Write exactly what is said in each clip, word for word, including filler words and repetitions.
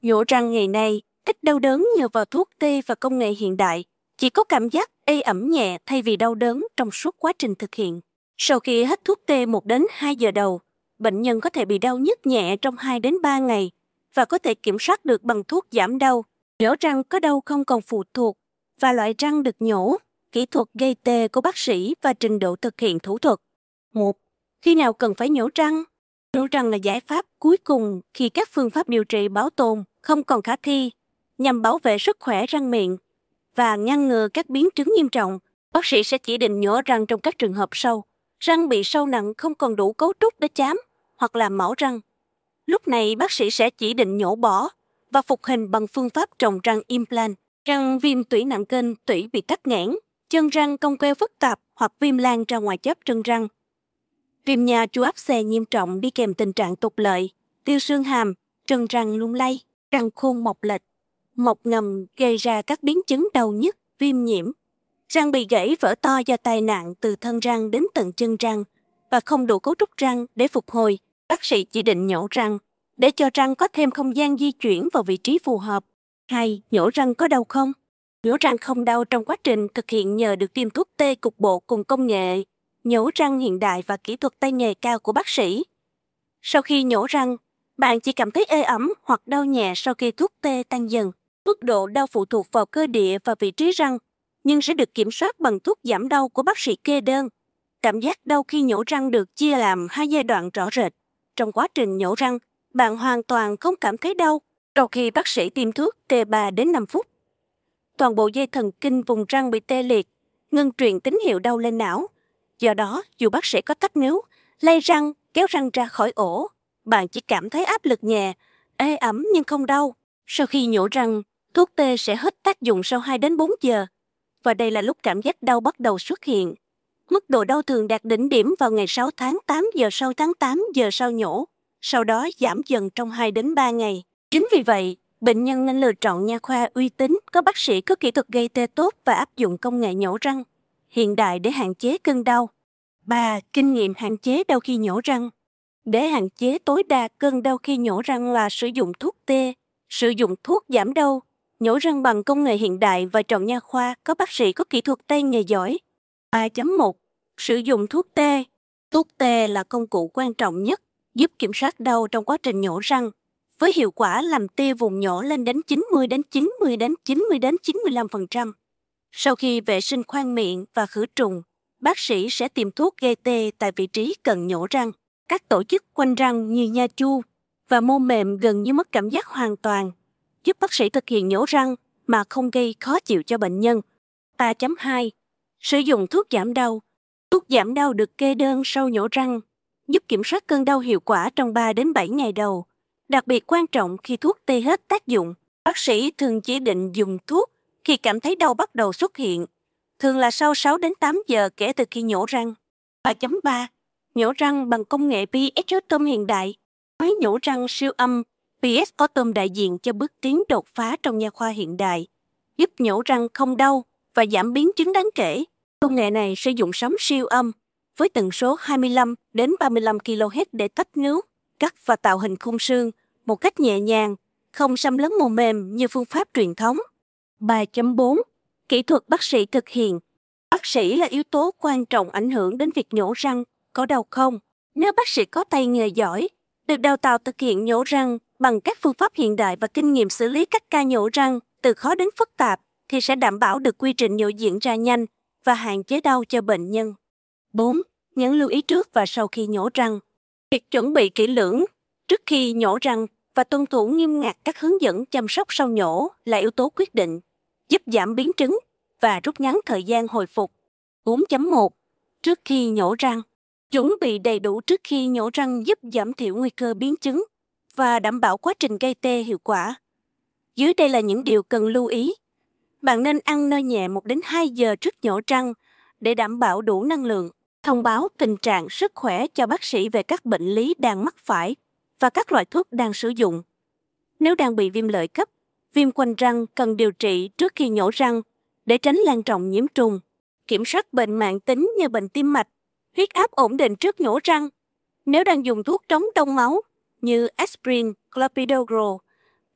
Nhổ răng ngày nay ít đau đớn nhờ vào thuốc tê và công nghệ hiện đại, chỉ có cảm giác ê ẩm nhẹ thay vì đau đớn trong suốt quá trình thực hiện. Sau khi hết thuốc tê một đến hai giờ đầu, bệnh nhân có thể bị đau nhức nhẹ trong hai đến ba ngày và có thể kiểm soát được bằng thuốc giảm đau. Nhổ răng có đau không còn phụ thuộc và loại răng được nhổ, kỹ thuật gây tê của bác sĩ và trình độ thực hiện thủ thuật. một. Khi nào cần phải nhổ răng? Nhổ răng là giải pháp cuối cùng khi các phương pháp điều trị bảo tồn không còn khả thi, nhằm bảo vệ sức khỏe răng miệng và ngăn ngừa các biến chứng nghiêm trọng. Bác sĩ sẽ chỉ định nhổ răng trong các trường hợp sau. Răng bị sâu nặng không còn đủ cấu trúc để chám hoặc làm mẫu răng. Lúc này bác sĩ sẽ chỉ định nhổ bỏ và phục hình bằng phương pháp trồng răng implant. Răng viêm tủy nặng kênh, tủy bị tắc nghẽn, chân răng cong queo phức tạp hoặc viêm lan ra ngoài chóp chân răng. Viêm nha chu áp xe nghiêm trọng đi kèm tình trạng tụt lợi, tiêu xương hàm, chân răng lung lay, răng khôn mọc lệch, mọc ngầm gây ra các biến chứng đau nhức, viêm nhiễm. Răng bị gãy vỡ to do tai nạn từ thân răng đến tận chân răng và không đủ cấu trúc răng để phục hồi. Bác sĩ chỉ định nhổ răng để cho răng có thêm không gian di chuyển vào vị trí phù hợp. hai. Nhổ răng có đau không? Nhổ răng không đau trong quá trình thực hiện nhờ được tiêm thuốc tê cục bộ cùng công nghệ nhổ răng hiện đại và kỹ thuật tay nghề cao của bác sĩ. Sau khi nhổ răng, bạn chỉ cảm thấy ê ẩm hoặc đau nhẹ sau khi thuốc tê tăng dần. Mức độ đau phụ thuộc vào cơ địa và vị trí răng, nhưng sẽ được kiểm soát bằng thuốc giảm đau của bác sĩ kê đơn. Cảm giác đau khi nhổ răng được chia làm hai giai đoạn rõ rệt. Trong quá trình nhổ răng, bạn hoàn toàn không cảm thấy đau, sau khi bác sĩ tiêm thuốc tê ba đến năm phút. Toàn bộ dây thần kinh vùng răng bị tê liệt, ngừng truyền tín hiệu đau lên não. Do đó, dù bác sĩ có tách níu, lay răng, kéo răng ra khỏi ổ, bạn chỉ cảm thấy áp lực nhẹ, ê ẩm nhưng không đau. Sau khi nhổ răng, thuốc tê sẽ hết tác dụng sau hai đến bốn giờ, và đây là lúc cảm giác đau bắt đầu xuất hiện. Mức độ đau thường đạt đỉnh điểm vào ngày sáu tháng tám giờ sau tháng tám giờ sau nhổ, sau đó giảm dần trong hai đến ba ngày. Chính vì vậy, bệnh nhân nên lựa chọn nha khoa uy tín, có bác sĩ có kỹ thuật gây tê tốt và áp dụng công nghệ nhổ răng hiện đại để hạn chế cơn đau. ba. Kinh nghiệm hạn chế đau khi nhổ răng. Để hạn chế tối đa cơn đau khi nhổ răng là sử dụng thuốc tê, sử dụng thuốc giảm đau, nhổ răng bằng công nghệ hiện đại và chọn nha khoa có bác sĩ có kỹ thuật tay nghề giỏi. ba chấm một. Sử dụng thuốc tê. Thuốc tê là công cụ quan trọng nhất giúp kiểm soát đau trong quá trình nhổ răng, với hiệu quả làm tê vùng nhổ lên đến chín mươi đến chín mươi đến chín mươi đến chín mươi lăm phần trăm. Sau khi vệ sinh khoang miệng và khử trùng, bác sĩ sẽ tiêm thuốc gây tê tại vị trí cần nhổ răng. Các tổ chức quanh răng như nha chu và mô mềm gần như mất cảm giác hoàn toàn, giúp bác sĩ thực hiện nhổ răng mà không gây khó chịu cho bệnh nhân. ba chấm hai. Sử dụng thuốc giảm đau. Thuốc giảm đau được kê đơn sau nhổ răng, giúp kiểm soát cơn đau hiệu quả trong ba đến bảy ngày đầu. Đặc biệt quan trọng khi thuốc tê hết tác dụng, bác sĩ thường chỉ định dùng thuốc khi cảm thấy đau bắt đầu xuất hiện, thường là sau sáu đến tám giờ kể từ khi nhổ răng. ba chấm ba. Nhổ răng bằng công nghệ pê ét Autom hiện đại. Máy nhổ răng siêu âm pê ét Autom đại diện cho bước tiến đột phá trong nha khoa hiện đại, giúp nhổ răng không đau và giảm biến chứng đáng kể. Công nghệ này sử dụng sóng siêu âm với tần số hai mươi lăm đến ba mươi lăm ki lô héc để tách níu, cắt và tạo hình khung xương một cách nhẹ nhàng, không xâm lấn mô mềm như phương pháp truyền thống. ba chấm bốn. Kỹ thuật bác sĩ thực hiện. Bác sĩ là yếu tố quan trọng ảnh hưởng đến việc nhổ răng có đau không. Nếu bác sĩ có tay nghề giỏi, được đào tạo thực hiện nhổ răng bằng các phương pháp hiện đại và kinh nghiệm xử lý các ca nhổ răng từ khó đến phức tạp, thì sẽ đảm bảo được quy trình nhổ diễn ra nhanh và hạn chế đau cho bệnh nhân. bốn. Những lưu ý trước và sau khi nhổ răng. Việc chuẩn bị kỹ lưỡng trước khi nhổ răng và tuân thủ nghiêm ngặt các hướng dẫn chăm sóc sau nhổ là yếu tố quyết định, giúp giảm biến chứng và rút ngắn thời gian hồi phục. bốn chấm một. Trước khi nhổ răng. Chuẩn bị đầy đủ trước khi nhổ răng giúp giảm thiểu nguy cơ biến chứng và đảm bảo quá trình gây tê hiệu quả. Dưới đây là những điều cần lưu ý. Bạn nên ăn no nhẹ một đến hai giờ trước nhổ răng để đảm bảo đủ năng lượng. Thông báo tình trạng sức khỏe cho bác sĩ về các bệnh lý đang mắc phải và các loại thuốc đang sử dụng. Nếu đang bị viêm lợi cấp, viêm quanh răng cần điều trị trước khi nhổ răng để tránh lan rộng nhiễm trùng. Kiểm soát bệnh mãn tính như bệnh tim mạch, huyết áp ổn định trước nhổ răng. Nếu đang dùng thuốc chống đông máu như aspirin, clopidogrel,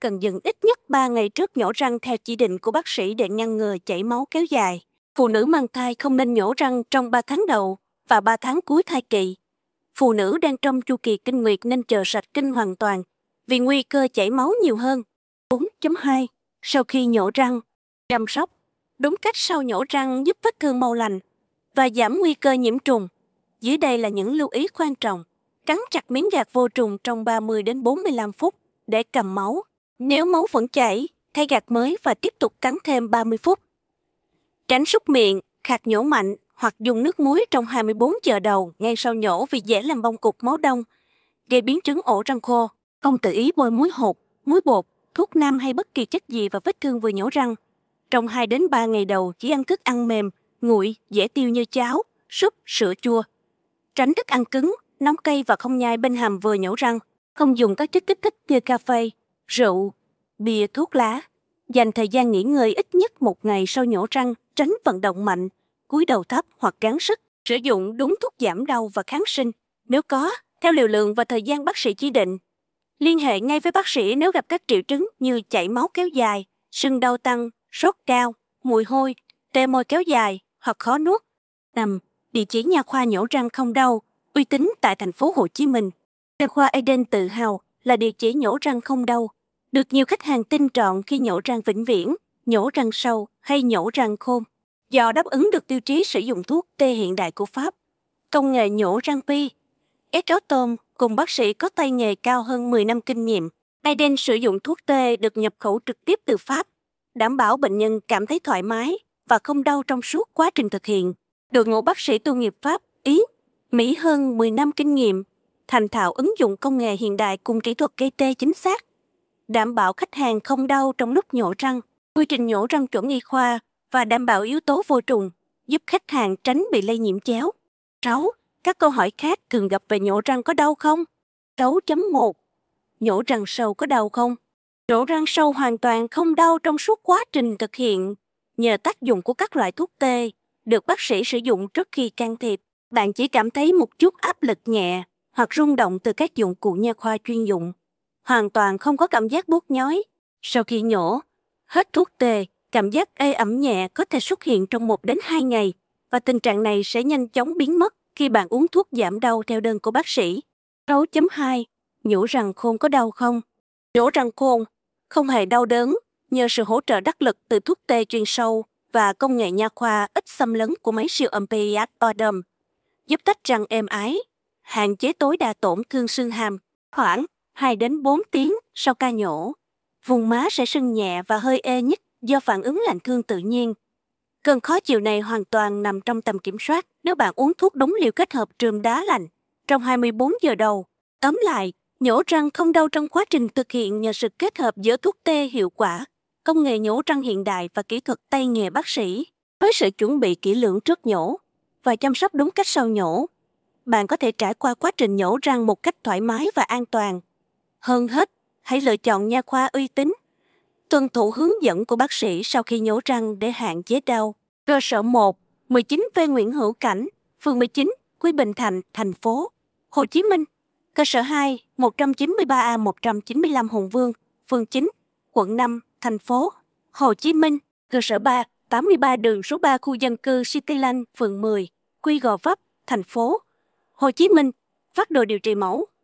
cần dừng ít nhất ba ngày trước nhổ răng theo chỉ định của bác sĩ để ngăn ngừa chảy máu kéo dài. Phụ nữ mang thai không nên nhổ răng trong ba tháng đầu và ba tháng cuối thai kỳ. Phụ nữ đang trong chu kỳ kinh nguyệt nên chờ sạch kinh hoàn toàn vì nguy cơ chảy máu nhiều hơn. bốn chấm hai. Sau khi nhổ răng, chăm sóc đúng cách sau nhổ răng giúp vết thương mau lành và giảm nguy cơ nhiễm trùng. Dưới đây là những lưu ý quan trọng. Cắn chặt miếng gạt vô trùng trong ba mươi đến bốn mươi lăm phút để cầm máu. Nếu máu vẫn chảy, thay gạt mới và tiếp tục cắn thêm ba mươi phút. Tránh súc miệng, khạc nhổ mạnh hoặc dùng nước muối trong hai mươi bốn giờ đầu ngay sau nhổ vì dễ làm bong cục máu đông, gây biến chứng ổ răng khô. Không tự ý bôi muối hột, muối bột, thuốc nam hay bất kỳ chất gì vào vết thương vừa nhổ răng. Trong hai đến ba ngày đầu chỉ ăn thức ăn mềm, nguội, dễ tiêu như cháo, súp, sữa chua. Tránh thức ăn cứng, nóng cay và không nhai bên hàm vừa nhổ răng. Không dùng các chất kích thích như cà phê, rượu, bia, thuốc lá. Dành thời gian nghỉ ngơi ít nhất một ngày sau nhổ răng, tránh vận động mạnh, cúi đầu thấp hoặc gắng sức. Sử dụng đúng thuốc giảm đau và kháng sinh, nếu có, theo liều lượng và thời gian bác sĩ chỉ định. Liên hệ ngay với bác sĩ nếu gặp các triệu chứng như chảy máu kéo dài, sưng đau tăng, sốt cao, mùi hôi, tê môi kéo dài hoặc khó nuốt. năm. Địa chỉ nha khoa nhổ răng không đau, uy tín tại thành phố Hồ Chí Minh. Nha khoa Eden tự hào là địa chỉ nhổ răng không đau, được nhiều khách hàng tin trọn khi nhổ răng vĩnh viễn, nhổ răng sâu hay nhổ răng khôn. Do đáp ứng được tiêu chí sử dụng thuốc tê hiện đại của Pháp, công nghệ nhổ răng Pi, S-Otom cùng bác sĩ có tay nghề cao hơn mười năm kinh nghiệm. Eden sử dụng thuốc tê được nhập khẩu trực tiếp từ Pháp, đảm bảo bệnh nhân cảm thấy thoải mái và không đau trong suốt quá trình thực hiện. Đội ngũ bác sĩ tu nghiệp Pháp, Ý, Mỹ hơn mười năm kinh nghiệm, thành thạo ứng dụng công nghệ hiện đại cùng kỹ thuật gây tê chính xác, đảm bảo khách hàng không đau trong lúc nhổ răng, quy trình nhổ răng chuẩn y khoa và đảm bảo yếu tố vô trùng, giúp khách hàng tránh bị lây nhiễm chéo. sáu. Các câu hỏi khác thường gặp về nhổ răng có đau không? sáu chấm một. Nhổ răng sâu có đau không? Nhổ răng sâu hoàn toàn không đau trong suốt quá trình thực hiện, nhờ tác dụng của các loại thuốc tê, được bác sĩ sử dụng trước khi can thiệp. Bạn chỉ cảm thấy một chút áp lực nhẹ hoặc rung động từ các dụng cụ nha khoa chuyên dụng. Hoàn toàn không có cảm giác buốt nhói. Sau khi nhổ, hết thuốc tê, cảm giác ê ẩm nhẹ có thể xuất hiện trong một đến hai ngày và tình trạng này sẽ nhanh chóng biến mất khi bạn uống thuốc giảm đau theo đơn của bác sĩ. sáu chấm hai. Nhổ răng khôn có đau không? Nhổ răng khôn không hề đau đớn nhờ sự hỗ trợ đắc lực từ thuốc tê chuyên sâu và công nghệ nha khoa ít xâm lấn của máy siêu âm S-Otom, giúp tách răng êm ái, hạn chế tối đa tổn thương xương hàm. Khoảng hai đến bốn tiếng sau ca nhổ, vùng má sẽ sưng nhẹ và hơi ê nhức do phản ứng lạnh thương tự nhiên. Cơn khó chịu này hoàn toàn nằm trong tầm kiểm soát nếu bạn uống thuốc đúng liều kết hợp trùm đá lạnh trong hai mươi bốn giờ đầu. Tóm lại, nhổ răng không đau trong quá trình thực hiện nhờ sự kết hợp giữa thuốc tê hiệu quả, công nghệ nhổ răng hiện đại và kỹ thuật tay nghề bác sĩ. Với sự chuẩn bị kỹ lưỡng trước nhổ và chăm sóc đúng cách sau nhổ, bạn có thể trải qua quá trình nhổ răng một cách thoải mái và an toàn. Hơn hết, hãy lựa chọn nha khoa uy tín, tuân thủ hướng dẫn của bác sĩ sau khi nhổ răng để hạn chế đau. Cơ sở một, mười chín V Nguyễn Hữu Cảnh, phường mười chín, Quy Bình Thạnh, thành phố Hồ Chí Minh. Cơ sở hai, một trăm chín mươi ba A một trăm chín mươi lăm Hùng Vương, phường chín, quận năm, thành phố Hồ Chí Minh. Cơ sở ba, tám mươi ba đường số ba khu dân cư Cityland, phường mười, Quy Gò Vấp, thành phố Hồ Chí Minh. Phác đồ điều trị mẫu.